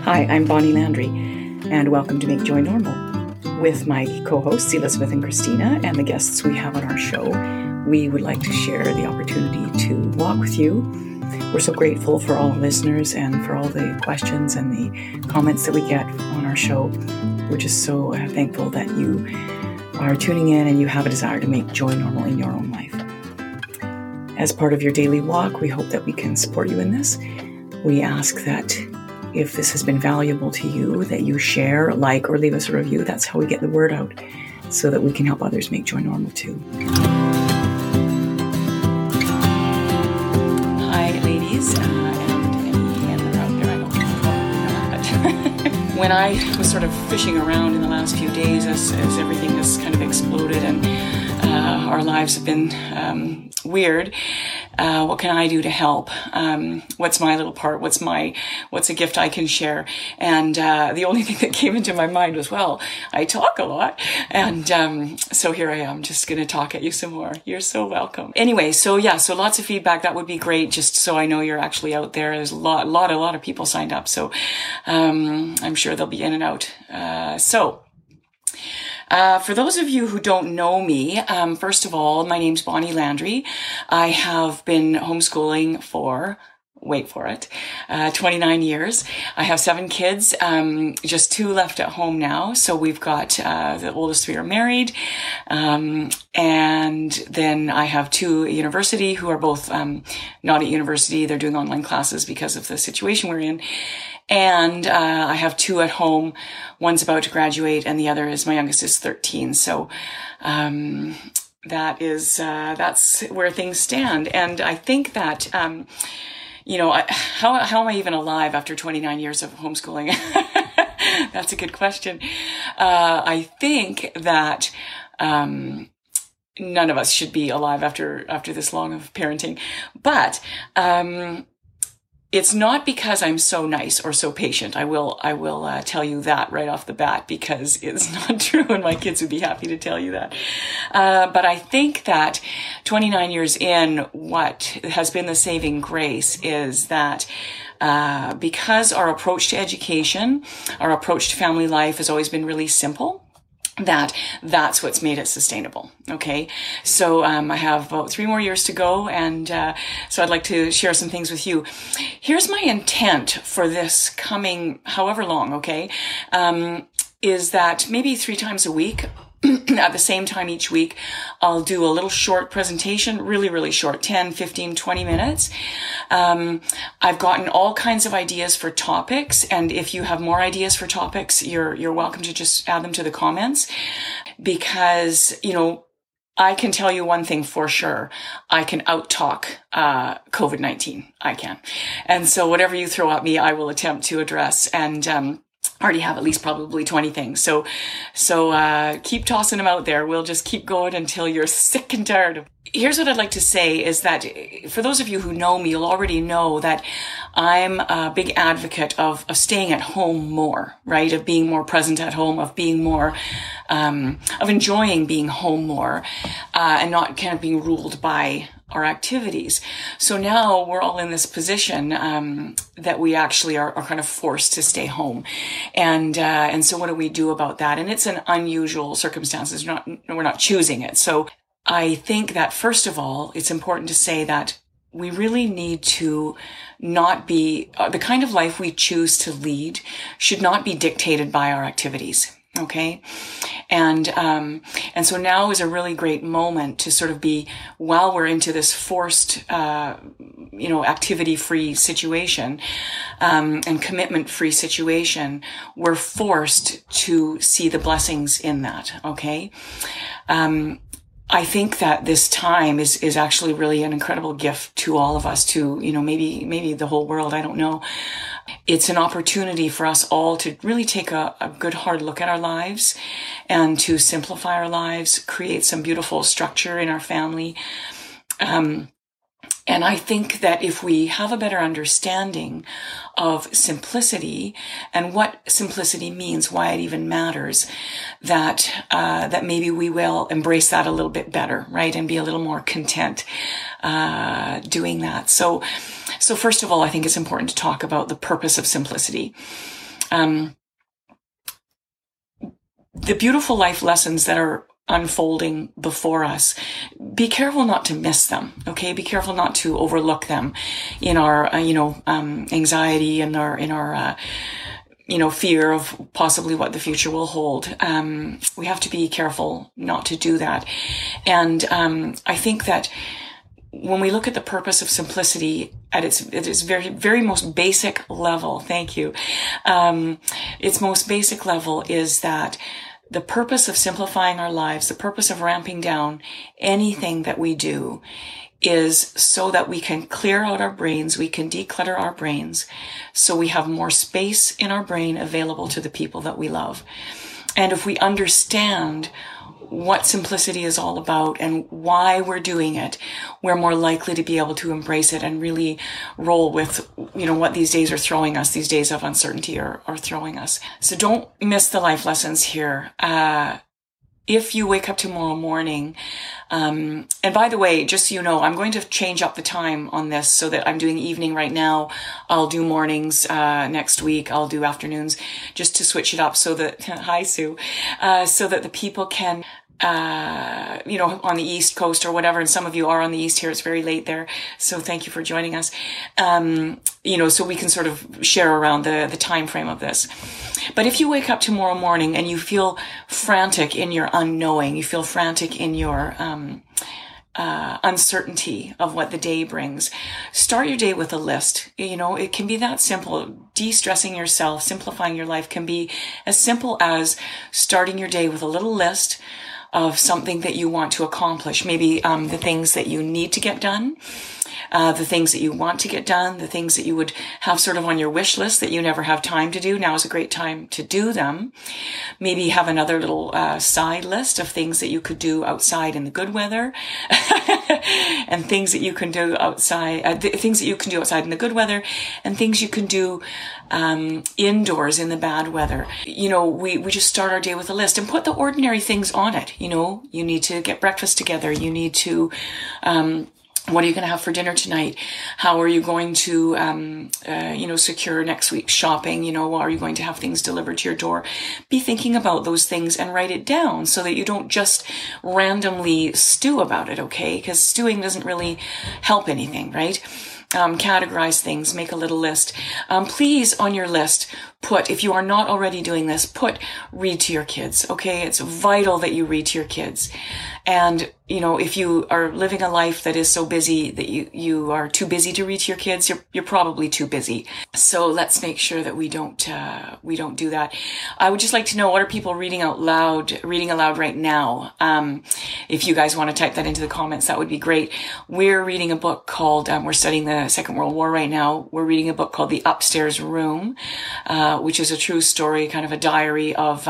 Hi, I'm Bonnie Landry, and welcome to Make Joy Normal. With my co-hosts, Elizabeth and Christina, and the guests we have on our show, we would like to share the opportunity to walk with you. We're so grateful for all the listeners and for all the questions and the comments that we get on our show. We're just so thankful that you are tuning in and you have a desire to make joy normal in your own life. As part of your daily walk, we hope that we can support you in this. We ask that if this has been valuable to you, that you share, like, or leave us a review. That's how we get the word out, so that we can help others make joy normal too. Hi, ladies, and any men that are out there. I don't know, but when I was sort of fishing around in the last few days, as everything has kind of exploded and our lives have been weird. What can I do to help? What's my little part? What's a gift I can share? And the only thing that came into my mind was, well, I talk a lot. And so here I am, just going to talk at you some more. You're so welcome. Anyway, so lots of feedback. That would be great, just so I know you're actually out there. There's a lot of people signed up. So I'm sure they'll be in and out. For those of you who don't know me, first of all, my name's Bonnie Landry. I have been homeschooling for, wait for it, 29 years. I have 7 kids, just 2 left at home now. So we've got, the oldest 3 are married. And then I have 2 at university who are both, not at university. They're doing online classes because of the situation we're in. And I have 2 at home. One's about to graduate, and the other is, my youngest is 13. So that's where things stand. And I think that how am I even alive after 29 years of homeschooling? That's a good question. I think that none of us should be alive after this long of parenting, but it's not because I'm so nice or so patient. I will tell you that right off the bat, because it's not true, and my kids would be happy to tell you that. But I think that 29 years in, what has been the saving grace is that because our approach to education, our approach to family life has always been really simple, that's what's made it sustainable. Okay. So, I have about 3 more years to go. And, so I'd like to share some things with you. Here's my intent for this coming however long. Okay. Is that maybe 3 times a week, at the same time each week, I'll do a little short presentation, really, really short, 10, 15, 20 minutes. I've gotten all kinds of ideas for topics. And if you have more ideas for topics, you're welcome to just add them to the comments, because, I can tell you one thing for sure. I can out-talk COVID-19. I can. And so whatever you throw at me, I will attempt to address. And already have at least probably 20 things. So keep tossing them out there. We'll just keep going until you're sick and tired of. Here's what I'd like to say is that for those of you who know me, you'll already know that I'm a big advocate of staying at home more, right? Of being more present at home, of being more, of enjoying being home more, and not kind of being ruled by our activities. So now we're all in this position, that we actually are kind of forced to stay home. And so what do we do about that? And it's an unusual circumstances. We're not choosing it. So I think that first of all, it's important to say that we really need to not be, the kind of life we choose to lead should not be dictated by our activities. Okay. And so now is a really great moment to sort of be, while we're into this forced, activity-free situation, and commitment-free situation, we're forced to see the blessings in that. Okay. I think that this time is actually really an incredible gift to all of us, to, maybe the whole world. I don't know. It's an opportunity for us all to really take a good hard look at our lives and to simplify our lives, create some beautiful structure in our family. And I think that if we have a better understanding of simplicity and what simplicity means, why it even matters, that maybe we will embrace that a little bit better, right? And be a little more content, doing that. So first of all, I think it's important to talk about the purpose of simplicity. the beautiful life lessons that are unfolding before us, be careful not to miss them. Okay. Be careful not to overlook them in our, anxiety and our fear of possibly what the future will hold. We have to be careful not to do that. And, I think that when we look at the purpose of simplicity at its very, very most basic level, thank you. Its most basic level is that the purpose of simplifying our lives, the purpose of ramping down anything that we do, is so that we can clear out our brains, we can declutter our brains, so we have more space in our brain available to the people that we love. And if we understand what simplicity is all about and why we're doing it, we're more likely to be able to embrace it and really roll with, what these days are throwing us, these days of uncertainty are throwing us. So don't miss the life lessons here. If you wake up tomorrow morning, and by the way, just so you know, I'm going to change up the time on this so that I'm doing evening right now. I'll do mornings, next week. I'll do afternoons just to switch it up so that, hi Sue, so that the people can, on the East Coast or whatever, and some of you are on the East here, it's very late there. So thank you for joining us. So we can sort of share around the time frame of this. But if you wake up tomorrow morning and you feel frantic in your unknowing, you feel frantic in your uncertainty of what the day brings, start your day with a list. It can be that simple. De-stressing yourself, simplifying your life can be as simple as starting your day with a little list of something that you want to accomplish. Maybe the things that you need to get done, the things that you want to get done, the things that you would have sort of on your wish list that you never have time to do. Now is a great time to do them. Maybe have another little side list of things that you could do outside in the good weather and things that you can do outside, things that you can do outside in the good weather and things you can do indoors in the bad weather. We just start our day with a list and put the ordinary things on it. You need to get breakfast together. You need to, what are you going to have for dinner tonight? How are you going to, secure next week's shopping? Are you going to have things delivered to your door? Be thinking about those things and write it down so that you don't just randomly stew about it, okay? Because stewing doesn't really help anything, right? Categorize things, make a little list. Please, on your list, put, if you are not already doing this, read to your kids, okay? It's vital that you read to your kids. And, if you are living a life that is so busy that you are too busy to read to your kids, you're probably too busy. So let's make sure that we don't do that. I would just like to know, what are people reading aloud right now? If you guys want to type that into the comments, that would be great. We're reading a book called, we're studying the Second World War right now. We're reading a book called The Upstairs Room, which is a true story, kind of a diary of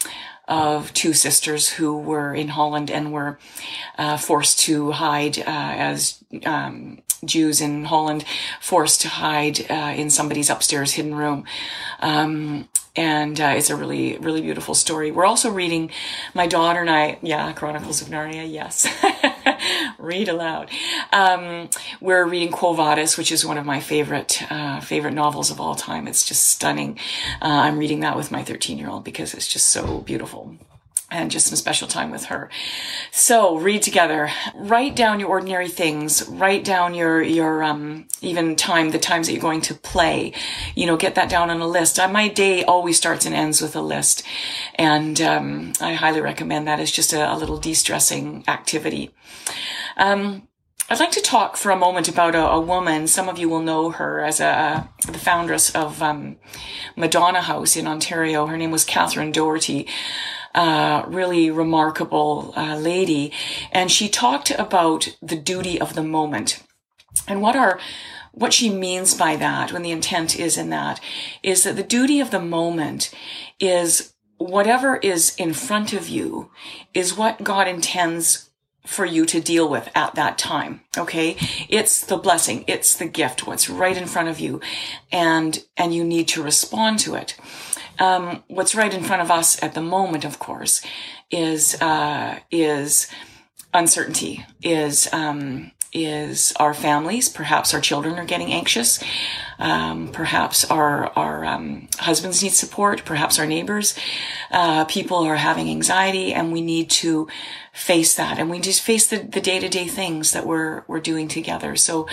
two sisters who were in Holland and were forced to hide as Jews in Holland, forced to hide in somebody's upstairs hidden room. And it's a really, really beautiful story. We're also reading, my daughter and I, Chronicles of Narnia, yes. Read aloud. We're reading Quo Vadis, which is one of my favorite novels of all time. It's just stunning. I'm reading that with my 13-year-old because it's just so beautiful. And just some special time with her. So read together, write down your ordinary things, write down your even the times that you're going to play, get that down on a list. My day always starts and ends with a list. And, I highly recommend that as just a little de-stressing activity. I'd like to talk for a moment about a woman. Some of you will know her as the foundress of, Madonna House in Ontario. Her name was Catherine Doherty. Really remarkable lady, and she talked about the duty of the moment. And what she means by that, when the intent is in that, is that the duty of the moment is whatever is in front of you is what God intends for you to deal with at that time. Okay? It's the blessing. It's the gift. What's right in front of you. And you need to respond to it. What's right in front of us at the moment, of course, is uncertainty, is our families. Perhaps our children are getting anxious. Perhaps our husbands need support. Perhaps our neighbors, people are having anxiety, and we need to face that. And we just face the day-to-day things that we're doing together. So,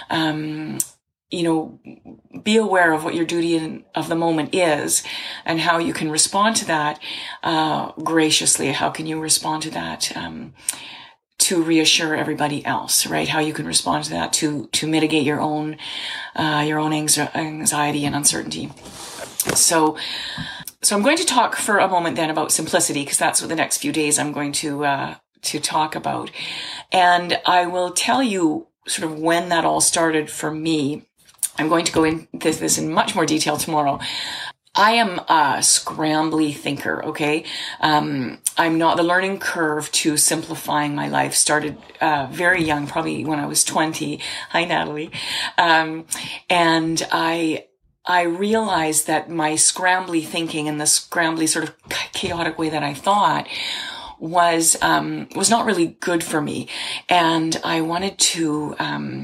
be aware of what your duty of the moment is and how you can respond to that graciously. How can you respond to that to reassure everybody else, right? How you can respond to that to mitigate your own anxiety and uncertainty. So I'm going to talk for a moment then about simplicity, because that's what the next few days I'm going to talk about. And I will tell you sort of when that all started for me. I'm going to go into this in much more detail tomorrow. I am a scrambly thinker, okay? I'm not, the learning curve to simplifying my life started very young, probably when I was 20. Hi, Natalie. And I realized that my scrambly thinking and the scrambly sort of chaotic way that I thought was not really good for me. And I wanted to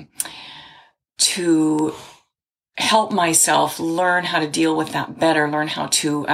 help myself learn how to deal with that better, learn how to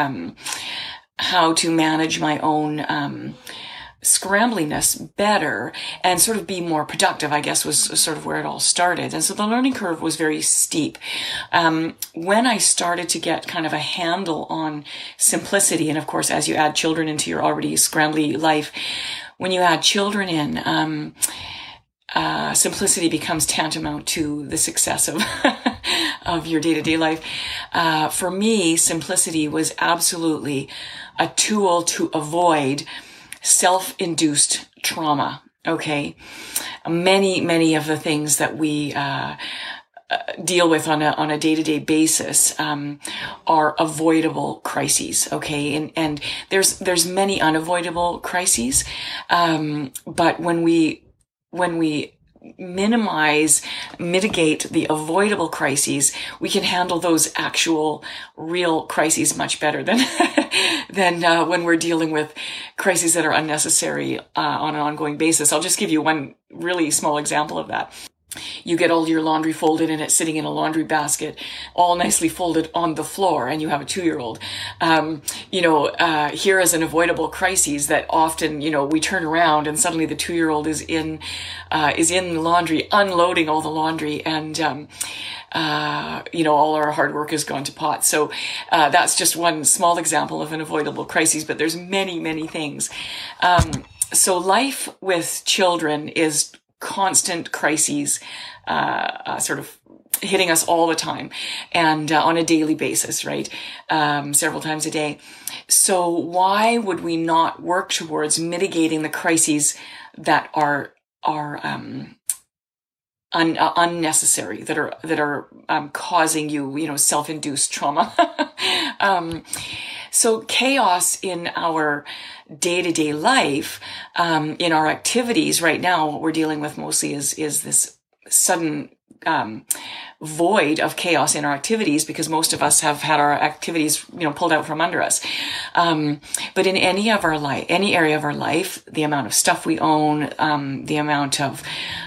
manage my own scrambliness better and sort of be more productive, I guess, was sort of where it all started. And so the learning curve was very steep. When I started to get kind of a handle on simplicity, and of course, as you add children into your already scrambly life, when you add children in, simplicity becomes tantamount to the success of of your day-to-day life. For me, simplicity was absolutely a tool to avoid self-induced trauma. Okay. Many of the things that we deal with on a day-to-day basis are avoidable crises. Okay. And there's many unavoidable crises. But when we mitigate the avoidable crises, we can handle those actual real crises much better than when we're dealing with crises that are unnecessary on an ongoing basis. I'll just give you one really small example of that. You get all your laundry folded and it's sitting in a laundry basket, all nicely folded on the floor, and you have a 2-year-old. Here is an avoidable crisis that often, we turn around and suddenly the 2-year-old is in the laundry, unloading all the laundry, and all our hard work has gone to pot. So that's just one small example of an avoidable crisis, but there's many, many things. So life with children is constant crises, sort of hitting us all the time and on a daily basis, right? Several times a day. So why would we not work towards mitigating the crises that are unnecessary, that are causing you, self-induced trauma? So chaos in our day-to-day life, in our activities right now, what we're dealing with mostly is this sudden void of chaos in our activities, because most of us have had our activities, pulled out from under us. But in any area of our life, the amount of stuff we own, the amount of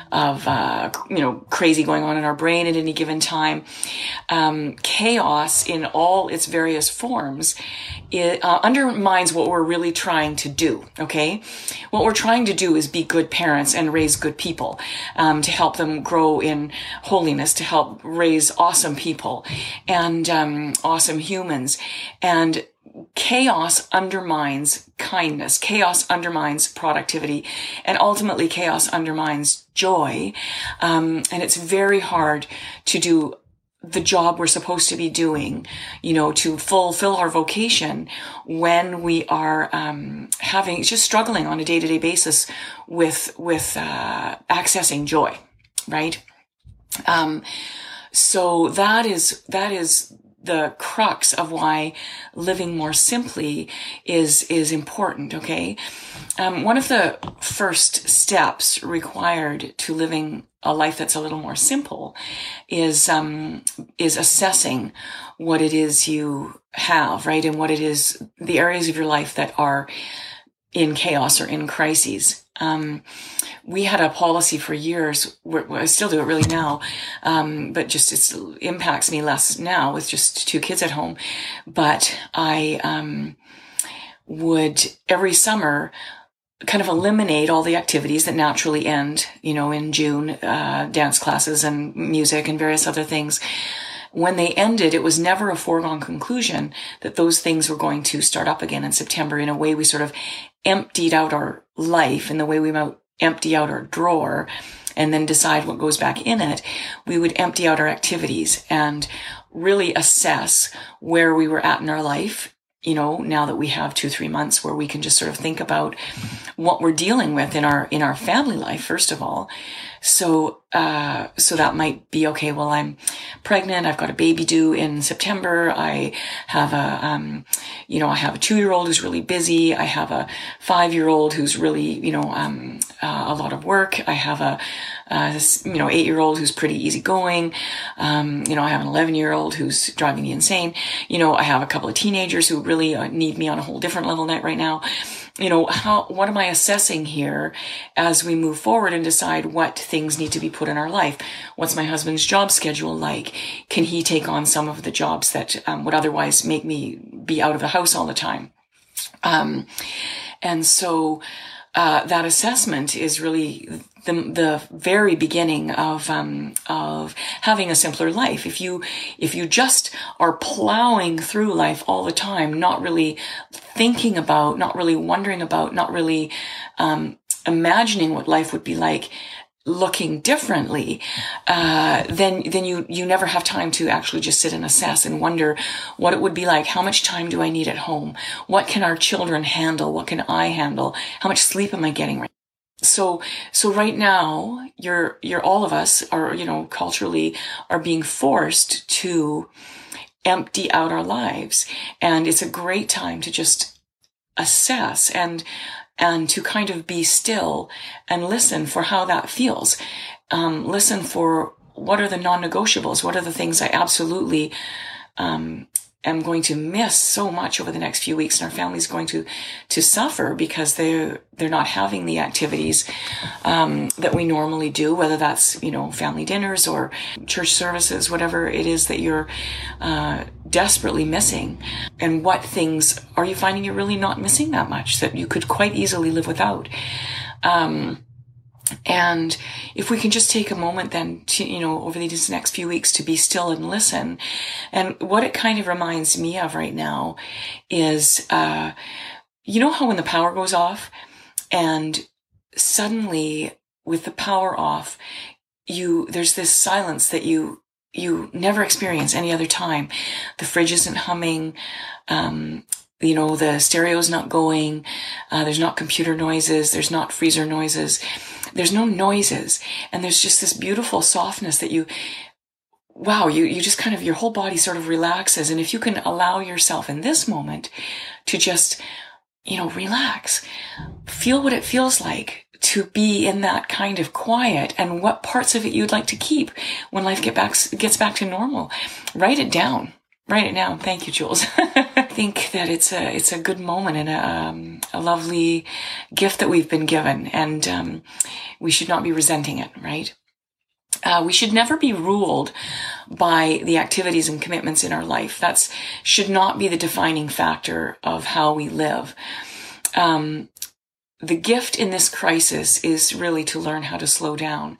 crazy going on in our brain at any given time, chaos in all its various forms, it undermines what we're really trying to do. Okay. What we're trying to do is be good parents and raise good people, to help them grow in holiness, to help raise awesome people and, awesome humans. And chaos undermines kindness. Chaos undermines productivity, and ultimately chaos undermines joy. And it's very hard to do the job we're supposed to be doing, to fulfill our vocation when we are just struggling on a day-to-day basis with accessing joy, right? So that is the crux of why living more simply is important. Okay. One of the first steps required to living a life that's a little more simple is assessing what it is you have, right? And what it is, the areas of your life that are in chaos or in crises. We had a policy for years, I still do it really now, but just it impacts me less now with just 2 kids at home. But I would every summer kind of eliminate all the activities that naturally end, in June, dance classes and music and various other things. When they ended, it was never a foregone conclusion that those things were going to start up again in September. In a way, we sort of emptied out our life in the way we might empty out our drawer and then decide what goes back in it. We would empty out our activities and really assess where we were at in our life. Now that we have 2-3 months where we can just sort of think about what we're dealing with in our family life, first of all. So that might be, okay, well, I'm pregnant. I've got a baby due in September. I have I have a 2-year-old who's really busy. I have a 5-year-old who's really, a lot of work. I have a 8-year-old who's pretty easygoing. I have an 11-year-old who's driving me insane. I have a couple of teenagers who really need me on a whole different level right now. What am I assessing here as we move forward and decide what things need to be put in our life? What's my husband's job schedule like? Can he take on some of the jobs that would otherwise make me be out of the house all the time? And so that assessment is really the very beginning of having a simpler life. If you just are plowing through life all the time, not really thinking about, not really wondering about, not really imagining what life would be like looking differently, then you never have time to actually just sit and assess and wonder what it would be like. How much time do I need at home? What can our children handle? What can I handle? How much sleep am I getting right? So right now, you're all of us are, culturally are being forced to empty out our lives. And it's a great time to just assess and to kind of be still and listen for how that feels. Listen for what are the non-negotiables? What are the things I absolutely, am going to miss so much over the next few weeks, and our family's going to suffer because they're not having the activities that we normally do, whether that's family dinners or church services, whatever it is that you're desperately missing. And what things are you finding you're really not missing that much that you could quite easily live without? And if we can just take a moment then to, over these next few weeks to be still and listen. And what it kind of reminds me of right now is, how when the power goes off and suddenly with the power off, there's this silence that you never experience any other time. The fridge isn't humming. The stereo's not going. There's not computer noises. There's not freezer noises. There's no noises. And there's just this beautiful softness that you just kind of, your whole body sort of relaxes. And if you can allow yourself in this moment to just, relax, feel what it feels like to be in that kind of quiet and what parts of it you'd like to keep when life gets back to normal. Write it down. Thank you, Jules. I think that it's a good moment and a lovely gift that we've been given, and we should not be resenting it, right? We should never be ruled by the activities and commitments in our life. That should not be the defining factor of how we live. The gift in this crisis is really to learn how to slow down.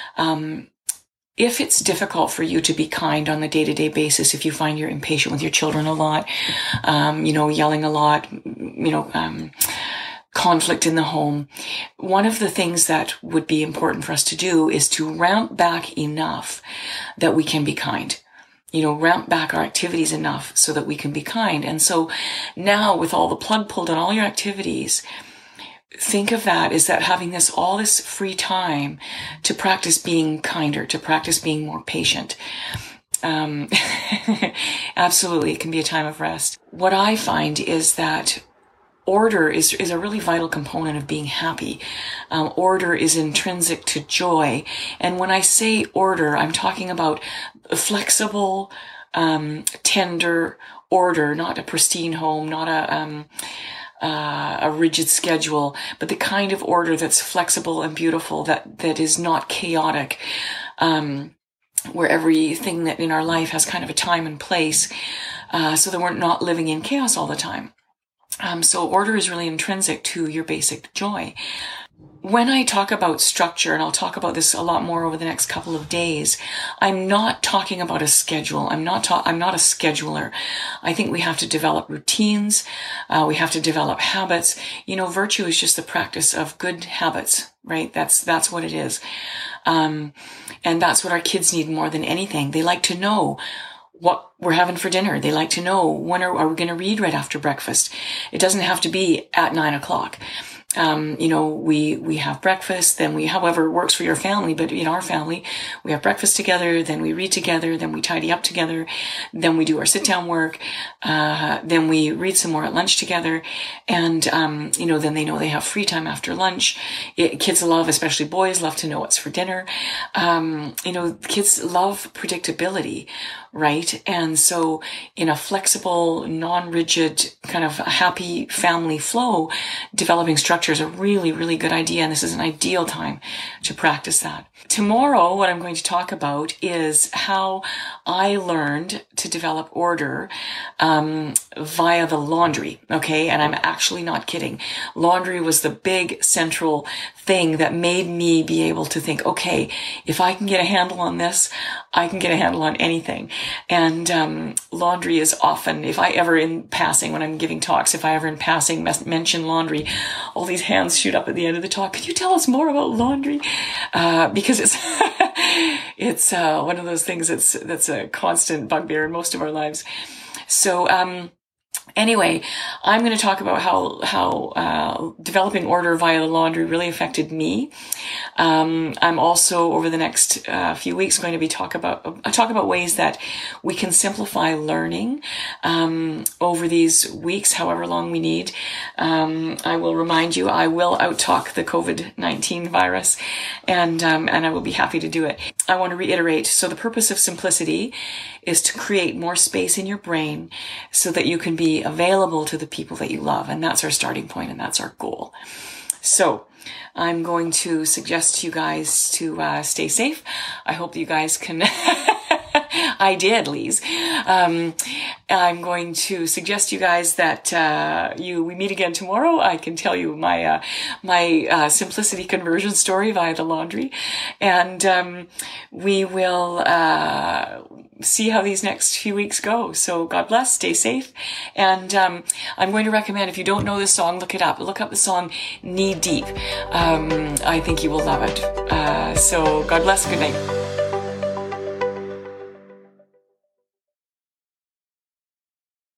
If it's difficult for you to be kind on the day-to-day basis, if you find you're impatient with your children a lot, yelling a lot, conflict in the home, one of the things that would be important for us to do is to ramp back enough that we can be kind. Ramp back our activities enough so that we can be kind. And so now with all the plug pulled on all your activities, think of that as that having all this free time to practice being kinder, to practice being more patient. Absolutely, it can be a time of rest. What I find is that order is a really vital component of being happy. Order is intrinsic to joy. And when I say order, I'm talking about flexible, tender order, not a pristine home, not a rigid schedule, but the kind of order that's flexible and beautiful, that is not chaotic, where everything that in our life has kind of a time and place, so that we're not living in chaos all the time. So order is really intrinsic to your basic joy. When I talk about structure, and I'll talk about this a lot more over the next couple of days, I'm not talking about a schedule. I'm not a scheduler. I think we have to develop routines. We have to develop habits. Virtue is just the practice of good habits, right? That's what it is. And that's what our kids need more than anything. They like to know what we're having for dinner. They like to know when are we going to read right after breakfast. It doesn't have to be at 9:00. We have breakfast, then however works for your family, but in our family, we have breakfast together, then we read together, then we tidy up together, then we do our sit down work, then we read some more at lunch together. And, then they know they have free time after lunch. Kids love, especially boys, love to know what's for dinner. Kids love predictability, right? And so in a flexible, non-rigid, kind of happy family flow, developing structure is a really, really good idea. And this is an ideal time to practice that. Tomorrow, what I'm going to talk about is how I learned to develop order via the laundry. Okay. And I'm actually not kidding. Laundry was the big central thing that made me be able to think, okay, if I can get a handle on this, I can get a handle on anything. And laundry is often, if I ever in passing, when I'm giving talks, if I ever in passing mention laundry, all these hands shoot up at the end of the talk. Can you tell us more about laundry? Because it's one of those things that's a constant bugbear in most of our lives. So, anyway, I'm going to talk about how developing order via the laundry really affected me. I'm also over the next few weeks going to be talk about ways that we can simplify learning over these weeks, however long we need. I will remind you, I will out-talk the COVID-19 virus, and I will be happy to do it. I want to reiterate. So the purpose of simplicity is to create more space in your brain so that you can be available to the people that you love. And that's our starting point, and that's our goal. So I'm going to suggest to you guys to stay safe. I hope you guys can... I did, Lise. I'm going to suggest to you guys that we meet again tomorrow. I can tell you my simplicity conversion story via the laundry, and we will see how these next few weeks go. So God bless, stay safe, and I'm going to recommend, if you don't know this song, look it up. Look up the song Knee Deep. I think you will love it. So God bless. Good night.